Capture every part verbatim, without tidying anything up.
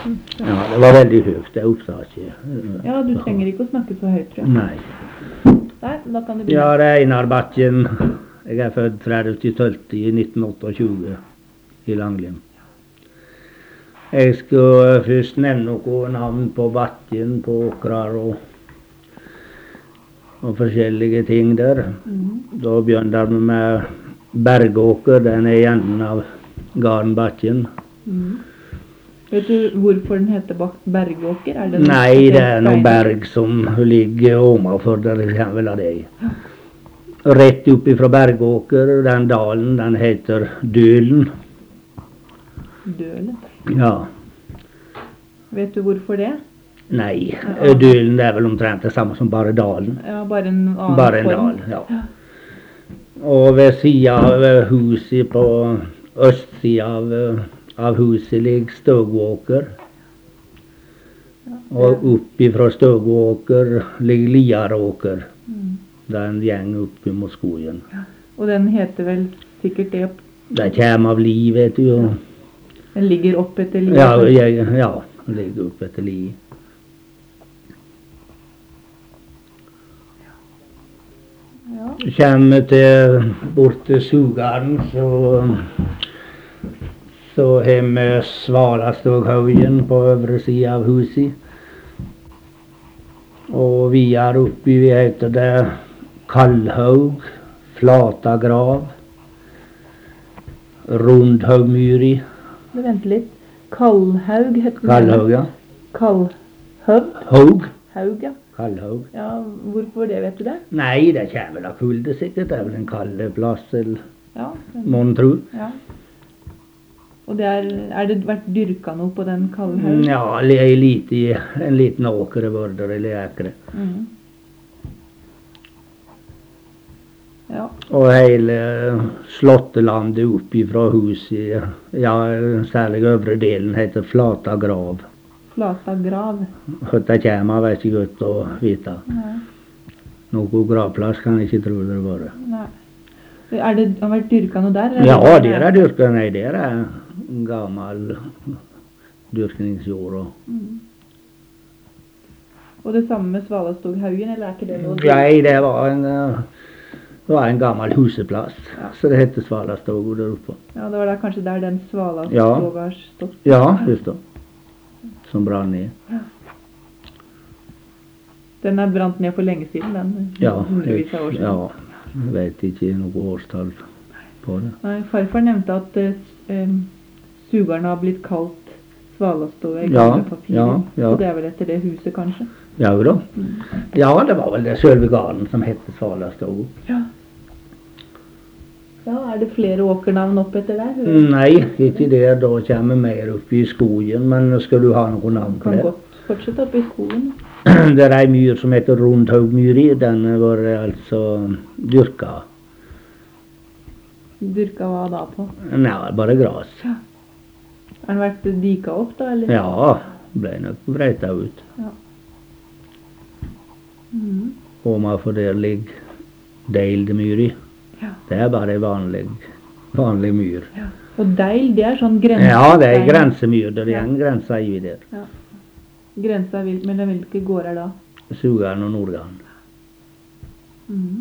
Ja, det var veldig høyt, det opptaket. Ja, du trenger ikke å snakke så høyt, tror jeg. Nei. Nei, da kan du Ja, begynne. det er Einar Bakken. Jeg er født tredivte tolvte i nitten tjueåtte i Langlien. Jeg skal først nevne noen navn på bakken, på åkrar og, og forskjellige ting der. Mhm. Da begynner vi med Bergåker, den er i enden av Gardenbakken. Mhm. Vet du hvorfor den heter Bak- Bergåker? Er det noe Nei, det er noe steiner? berg som ligger ovenfor der, det kommer vel av det. Rett opp ifra Bergåker, den dalen, den heter Dølen. Dølen. Ja. Vet du hvorfor det? Nei, Ja. Dølen er vel omtrent det samme som bare dalen. Ja, bare en annen Bare en form. dal, ja. Og ved siden av huset på østsida av, av huset ligger Støgåker. Og opp ifra Støgåker ligger Liaråker. Mm. Den gjeng opp mot skogen. Og den heter vel sikkert det opp... Det kommer av li, vet du. og- Den ligger opp etter livet. Ja, jeg, ja, den ligger opp etter li. Ja. Kommer til bort til Sugaren, så så har vi Svalastøghaugen på øvre side av huset. Og videre oppi vi heter det Kaldhaug, Flatagrav, Rundhaugmyri. Du venter litt. Kaldhaug heter den. Kaldhaug, ja. Kaldhaug? Haug. Haug, ja. Kaldhaug. Ja, hvorfor det, vet du det? Nei, det kommer vel av kulde sikkert. Det er vel en kald plass, eller Ja. den- mon tro. ja. Og det er, er det vært dyrka noe på den Kaldhaug? Ja, li- ei lite, en liten åker i Vårdal, eller ekre. Mhm. Ja. Og hele slåttelandet opp ifra huset, ja, særlig øvre delen, heter Flata grav. Flata grav. Hvor det kommer av, er ikke godt å vite. Nei. Noe gravplass kan jeg ikke tro det var. Nei. Er det, har det vært dyrka noe der? eller? Ja, der er dyrka, nei, der er gammel dyrkningsjord. Og Mhm. Og det samme med Svalastøghaugen, eller er ikke det noe? nei, det var en, eh, det var en gammel huseplass, Ja. så det heter Svalastog der oppe. Ja, det var da kanskje der den Svalastøga Ja. har stått. Ja, just det. Som brann ned. Den er brant ned for lenge siden, den. Ja, Hundrevis av år siden. ja, jeg vet ikke noe årstall på det. Nei, farfar nevnte at eh, s- eh, sugeren har blitt kalt Svalastøa i Ja, gamle papirer. ja, ja. Og det er vel etter det huset, kanskje? Ja da. Ja, det var vel det selve gården som het Svalastog. Ja. Ja, er det flere åkernavn opp etter der? Nei, ikke der. Da kommer vi mer opp i skogen. Men skal du ha noe navn på Kan det? godt fortsette opp i skogen. Det er ei myr som heter Rundhaugmyri. Den var altså dyrka. Dyrka hva da på? Nei, bare gras. Har den vært dika opp, da? Eller? Ja, ble nok brøyta ut. Mhm. Ovenfor der ligger Deildemyri. Ja. Det er bare ei vanlig, vanlig myr. Og deil, det er sånn grense... Ja, det er ei grensemyr. Det er en grense i der. Grensa vil, mellom hvilke gårder da? Sugaren og Nordgarden. Mhm.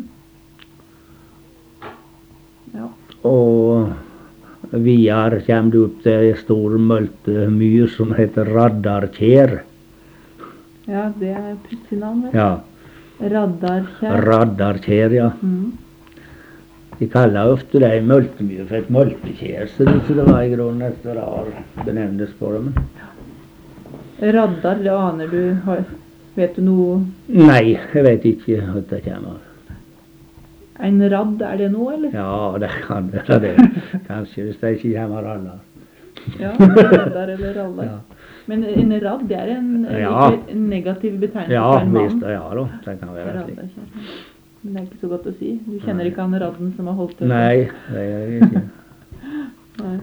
Ja. Og videre kommer du opp til ei stor møltemyr som heter Raddarkjær. Ja, det er pussig navn, vel? Ja, Raddarkjær. Raddarkjær, ja. Mhm. De kaller ofte det ei møltemyr for et møltekjær, så det, så det var i grunnen et rar benevnelse på det. Men Raddar, det aner du har, vet du noe? nei, jeg vet ikke hva det kommer av. En radd, er det noe, eller? Ja, det kan være det. Kanskje, hvis det ikke kommer alle. Ja, raddar eller rallar. Ja, Men en radd, det er en, en, Ja. ikke en negativ betegnelse ja for en visst, mann. ja da. Det kan være slik. Raddarkjær. Men det er ikke så godt å si. Du kjenner ikke han radden som har holdt det? Nei, det gjør jeg ikke. Nei.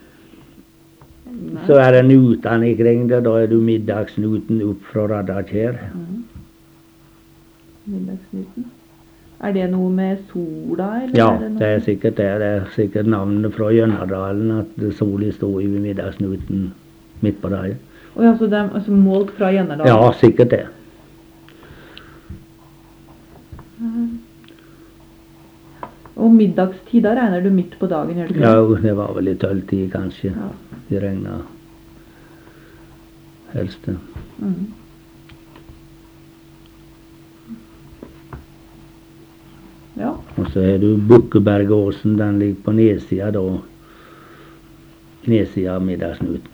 Nei. Så er det Nutene ikring det. Da er du middagsnuten opp fra Raddarkjær. Mhm. Middagsnuten. Er det noe med sola, eller Ja, er det noe? det er sikkert det. Det er sikkert navnet fra Gjønnadalen at sola sto i middagsnuten midt på dagen. Og ja, så det er altså målt fra Gjennerdalen? Ja, sikkert det. Og middagstid, da regner du midt på dagen, gjør du ikke? Ja, det var vel i tølvtid kanskje. Ja. Det regnet helst. Mm. Ja. Og så er du Bukkebergåsen, den ligger på nedsida da. Nedsida av Middagsnuten.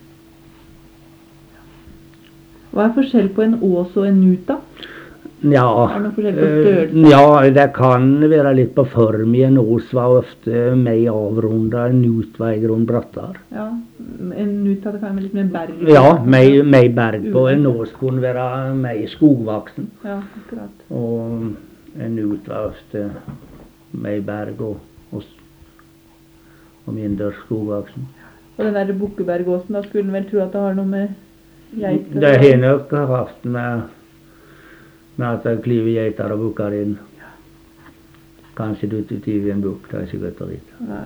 Hva er forskjell på en ås og en nut da? Ja, Er det noe forskjell på eh, størrelse? ja, det kan være litt på form i en ås var ofte mer avrunda, en nut var i grunn brattere. Ja, en nut hadde kanskje litt mer berg. Ja, mer, mer berg på. En ås kunne være mer skogvaksen. Ja, akkurat. Og en nut var ofte mer berg og, og, og mindre skogvaksen. Og den der Bukkebergåsen, da skulle en vel tro at det har noe med geiter? Det har nok hatt med, med at det kliver geiter og bukker inn. Kanskje du ute i en bukk, det er ikke godt å vite. Nei.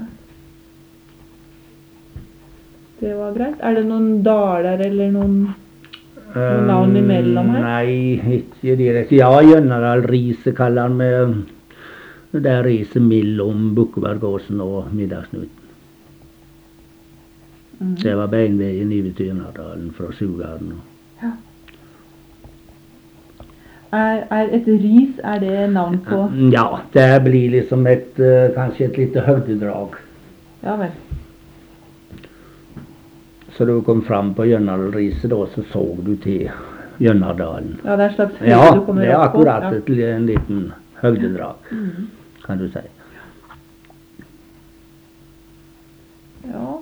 Det var greit. Er det noen daler eller noen, noen navn imellom her? Nei, ikke direkte. Ja, Gjønnerdal Riset kaller han med det er riset mellom Bukkebergåsen og Middagsnuten. Mm. Det var beinveien i Gjønnerdalen fra Sugaren. Ja. Er, er et ris, er det navn på? Ja, det blir liksom et, eh, kanskje et lite høydedrag. Ja vel. Så da du kom fram på Gjønnerdalriset da, så så du til Gjønnerdalen. Ja, det er en slags høyde Ja, du kommer det er opp på. akkurat Ja. et, en liten høydedrag, Mm. kan du si. Ja.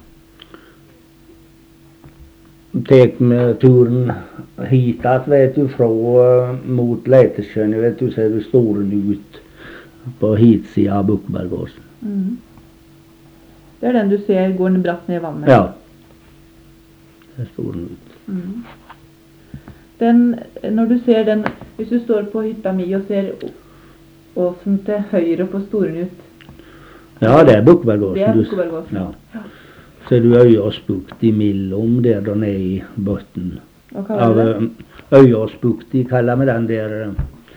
Tek med turen hit at, vet du, fra uh, mot Leitesjøen, vet du, ser du Storen ut på hitsida av Bukkebergåsen. Mm. Det er den du ser går den bratt ned i vannet. Ja. Det er Storen ut. Mm. Den, når du ser den, hvis du står på hytta mi og ser åsen til høyre på Storenut, Ja, det er Bukkebergåsen. det er du- Bukkebergåsen. Ja. Ja. Så er du Øyåsbukt imellom der da nede i bøtten. Hva kaller du det? Øyåsbukt, de kaller vi den der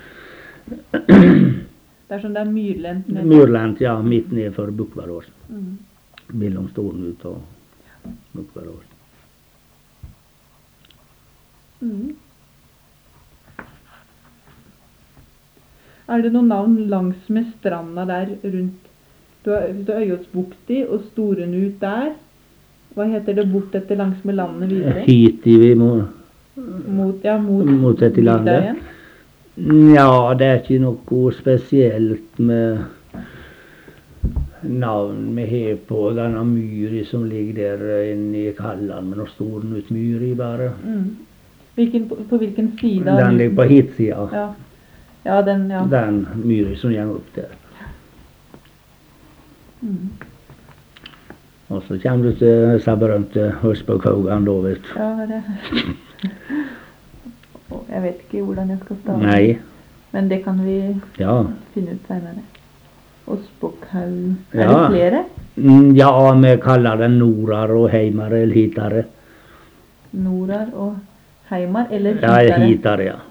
Det er sånn det er myrlendt ned. Myrland, ja, midt ned for Bukkebergåsen. Mm. Mellom Storenut og Bukkebergåsen. Mm. Er det noen navn langs med stranda der rundt? Du har, du har Øyåsbukti og Storenut der. Hva heter det bort etter langs med landet videre? Hit i vi må Mot, ja, mot, Mot dette bygda landet? igjen. Ja, det er ikke noe spesielt med navn vi har på denne myri som ligger der inne i Kalland, med noe Storenut myri bare. Mm. Hvilken, på, på hvilken side? av Den Nuten? ligger på hitsida. Ja. Ja, den, ja. Den myri som går opp der. Mm. Og så kommer du til disse berømte Høsbøkhaugan da, vet du. Ja, det Å, jeg vet ikke hvordan jeg skal stave. Nei, Men det kan vi ja. finne ut senere. Åsbokhaug. Er Ja. det flere? Mm, Ja, vi kaller den Norar og Heimar eller Hitare. Norar og Heimar, eller Ja, Hitare? Hitare, ja.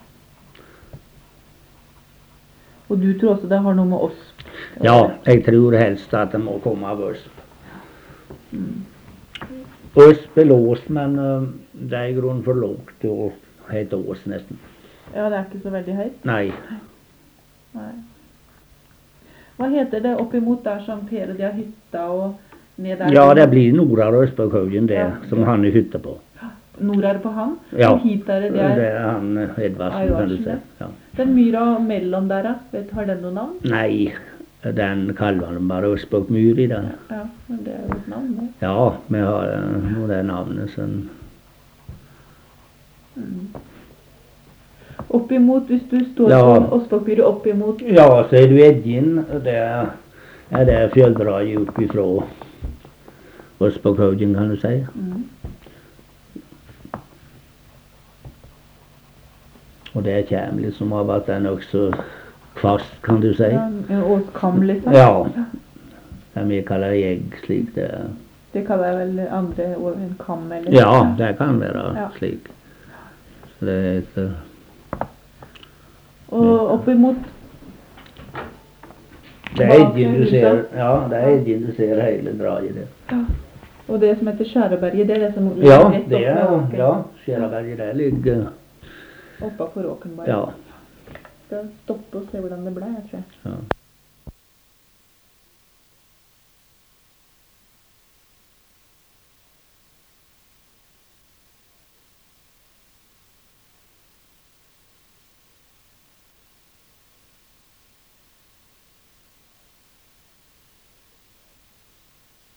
Og du tror også det har noe med oss? Ja, jeg tror helst at det må komme av Øsp. Mm. Øsp er låst, men uh, det er i grunnen for lågt til å hete Ås nesten. Ja, det er ikke så veldig høyt. Nei, Nei. Hva heter det oppimot der som Per og de har hytta og ned der? ja, det blir Norar og Østbøkhaugen det, Ja. som han er hytte på. Norar på han? Ja, Og Hitare, det er det er han eh, Edvardsen, kan du si. Edvardsen, Ja. den myra mellom der, da? Vet, har den noe navn? Nei, den kaller han bare Østbøkmyr i den. Ja, men det er jo et navn, det. Ja, vi har uh, noe det navnet sånn. Mm. Oppimot, hvis du står Ja. på Åsbokmyret oppimot Ja, så er du Edgin, og det er det fjelldraget opp ifra Østbøkhaugen, kan du si. mm. Og det kommer liksom av at den også kvast, kan du si. ja, en åskam, liksom? Ja. Det vi kaller egg, slik det er. Det kan være vel andre ord enn kam eller Ja, det kan være Ja. slik. Så det er ikke... Og oppimot Det er Edgen du ser, ja, det er Edgen du ser hele draget der. Ja. Og det som heter Skjæraberget, det er det som Ja, ligger rett det opp med er, åken. ja, Skjæraberget, det ligger, Oppå for åken bare. ja, Skal stoppe og se hvordan det ble, jeg tror jeg. ja.